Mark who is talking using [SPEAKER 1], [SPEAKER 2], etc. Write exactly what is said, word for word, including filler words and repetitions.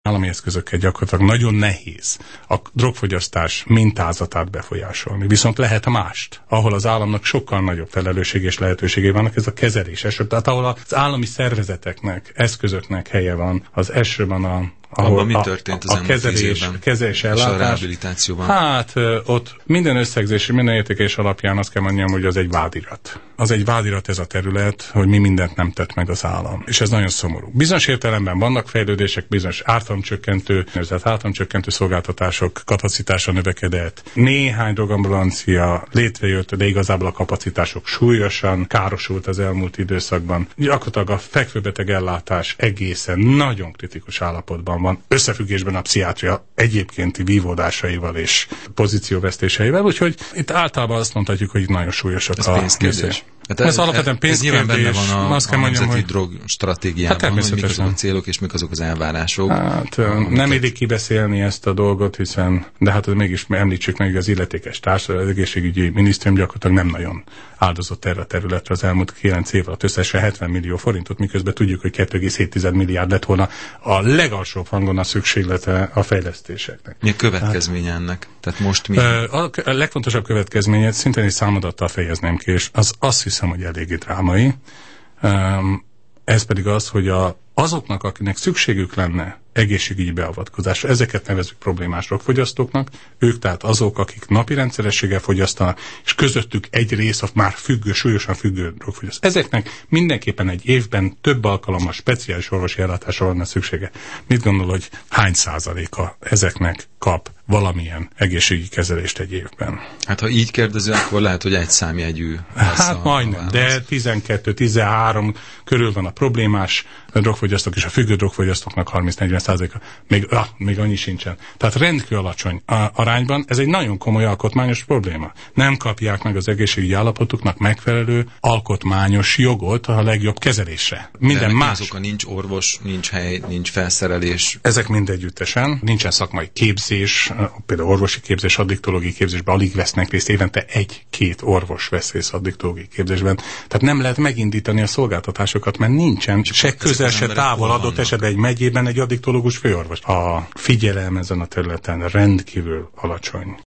[SPEAKER 1] állami eszközökkel gyakorlatilag nagyon nehéz a drogfogyasztás mintázatát befolyásolni. Viszont lehet mást, ahol az államnak sokkal nagyobb felelősség és lehetőségei vannak, ez a kezelés eset. Tehát ahol az állami szervezeteknek, eszközöknek helye van, az elsőben a ahol
[SPEAKER 2] abban mi történt az
[SPEAKER 1] a, a kezelés, kezelés ellátás,
[SPEAKER 2] és a rehabilitációban?
[SPEAKER 1] Hát ott minden összegzési, minden értékelés alapján azt kell mondjam, hogy az egy vádirat. Az egy vádirat ez a terület, hogy mi mindent nem tett meg az állam. És ez nagyon szomorú. Bizonyos értelemben vannak fejlődések, bizonyos ártalomcsökkentő, nevezett ártalomcsökkentő szolgáltatások kapacitása növekedett. Néhány drogambulancia létrejött, de igazából a kapacitások súlyosan károsult az elmúlt időszakban. Gyakorlatilag a fekvőbeteg ellátás egészen nagyon kritikus állapotban van, összefüggésben a pszichiátria egyébkénti vívódásaival és pozícióvesztéseivel, úgyhogy itt általában azt mondhatjuk, hogy itt nagyon súlyosak
[SPEAKER 2] ez
[SPEAKER 1] a
[SPEAKER 2] pénzkérdés. Hát ez,
[SPEAKER 1] ez alapvetően pénzkérdés.
[SPEAKER 2] Ez nyilván benne van a,
[SPEAKER 1] azt kell
[SPEAKER 2] a
[SPEAKER 1] mondjam,
[SPEAKER 2] nemzeti
[SPEAKER 1] hogy...
[SPEAKER 2] drog stratégiában,
[SPEAKER 1] hát
[SPEAKER 2] hogy mik azok a célok és mik azok az elvárások.
[SPEAKER 1] Hát
[SPEAKER 2] amiket...
[SPEAKER 1] nem illik kibeszélni ezt a dolgot, hiszen, de hát mégis említsük meg, hogy az illetékes társadalom, az egészségügyi minisztérium gyakorlatilag nem nagyon áldozott erre a területre az elmúlt kilenc év alatt összesen hetven millió forintot, miközben tudjuk, hogy kettő egész hét milliárd lett volna a legalsóbb hangon a szükséglete a fejlesztéseknek.
[SPEAKER 2] Mi a következménye hát, ennek? Tehát most mi?
[SPEAKER 1] A legfontosabb következménye, szintén egy számadattal fejezném ki, és az azt hiszem, hogy eléggé drámai. Ez pedig az, hogy a, azoknak, akinek szükségük lenne egészségügyi beavatkozásra, ezeket nevezzük problémás drogfogyasztóknak, ők tehát azok, akik napi rendszerességgel fogyasztanak, és közöttük egy rész a már függő, súlyosan függő drogfogyasztó. Ezeknek mindenképpen egy évben több alkalommal speciális orvosi ellátásra lenne szüksége. Mit gondol, hogy hány százaléka ezeknek kap valamilyen egészségügyi kezelést egy évben?
[SPEAKER 2] Hát ha így kérdező, akkor lehet, hogy egy számjegyű.
[SPEAKER 1] Hát majdnem, de tizenkettő tizenhárom körül van a problémás drogfogyasztók, és a függő drogfogyasztóknak harminc-negyven százaléka. Még, ah, még annyi sincsen. Tehát rendkívül alacsony arányban ez egy nagyon komoly alkotmányos probléma. Nem kapják meg az egészségügyi állapotuknak megfelelő alkotmányos jogot a legjobb kezelésre. Minden más.
[SPEAKER 2] Azok, nincs orvos, nincs hely, nincs felszerelés.
[SPEAKER 1] Ezek mind együttesen. Nincsen szakmai képzés, például orvosi képzés, addiktológiai képzésben alig vesznek részt, évente egy-két orvos vesz részt addiktológiai képzésben. Tehát nem lehet megindítani a szolgáltatásokat, mert nincsen se közel, se távol adott esetben egy megyében egy addiktológus főorvos. A figyelem ezen a területen rendkívül alacsony.